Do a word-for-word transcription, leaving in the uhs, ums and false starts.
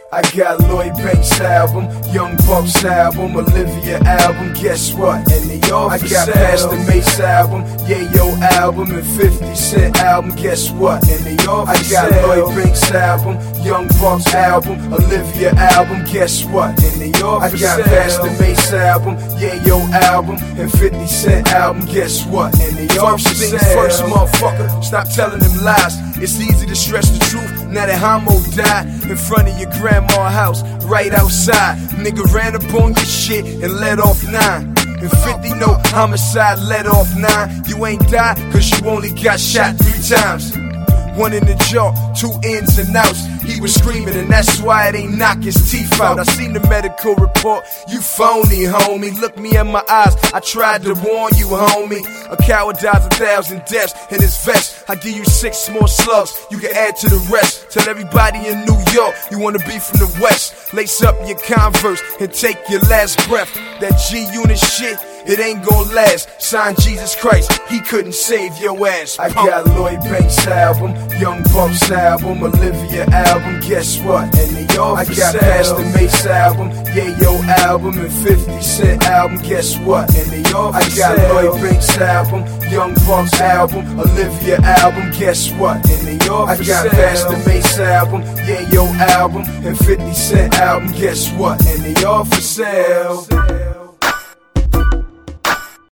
I got Lloyd Banks album, Young Buck's album, Olivia album, guess what? And they all I got Pastor Mace album, Yayo album, and fifty Cent album, guess what? And they all I got Lloyd Banks album, Young Buck's album, Olivia album, guess what? And they all I got Pastor Mace album, Yayo album, and fifty Cent album, guess what? And they all First things first, motherfucker, stop telling them lies. It's easy to stress the truth, now that Homo died in front of your grandma's house, right outside. Nigga ran up on your shit and let off nine. And fifty no homicide, let off nine. You ain't died cause you only got shot three times. One in the jaw, two ins and outs. He was screaming and that's why it ain't knock his teeth out. I seen the medical report, you phony, homie. Look me in my eyes, I tried to warn you, homie. A coward dies a thousand deaths in his vest. I give you six more slugs, you can add to the rest. Tell everybody in New York, you wanna be from the West. Lace up your Converse and take your last breath. That G-Unit shit, it ain't gon' last. Sign Jesus Christ, he couldn't save your ass. I got Lloyd Banks album, Young Buck's album, Olivia album, guess what? And they all I got Pastor Mace album, Yayo album, and fifty Cent album, guess what? And they all I got Lloyd Banks album, Young Buck's album, Olivia album, guess what? And they all I got Pastor Mace album, Yayo album, and fifty Cent album, guess what? And they all for sale.